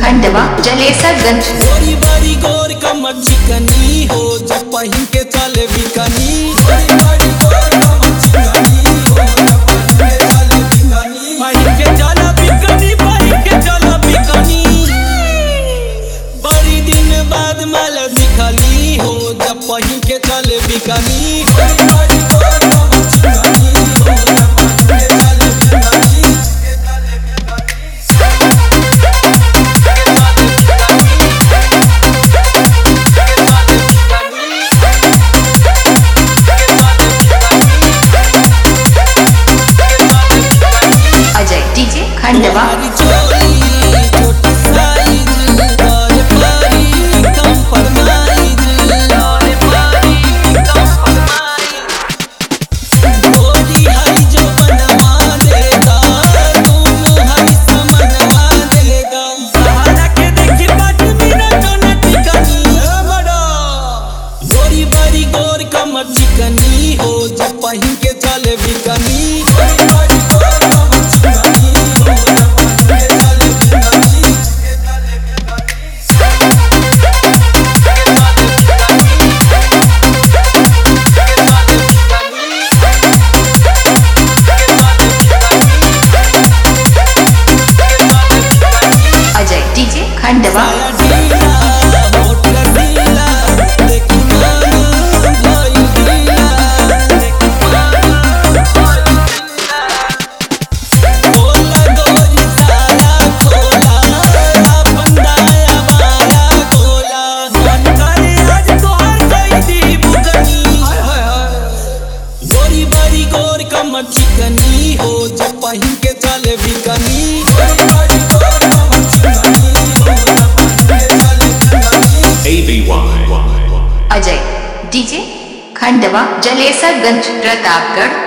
खंडवा जलेसरगंज। गोरी बारी गोर कमर चिकनी हो जब पहिन के चले बिकनी। गोरी बारी गोर कमर चिकनी हो जब पहिन के चले बिकनी। पहिन के चला बिकनी, पहिन के चला बिकनी। बड़ी दिन बाद माल दिखली हो जब पहिन के चले बिकनी। गोरी बारी गोर कमर चिकनी हो जब पहिन के चले बिकनी। अजय डीजे खंडवा। चिकनी हो जब पहिन के चले बिकनी। अजय डीजे खंडवा। चिकनी हो जब पहिन के चले बिकनी। अजय डीजे खंडवा जलेसरगंज प्रतापगढ़।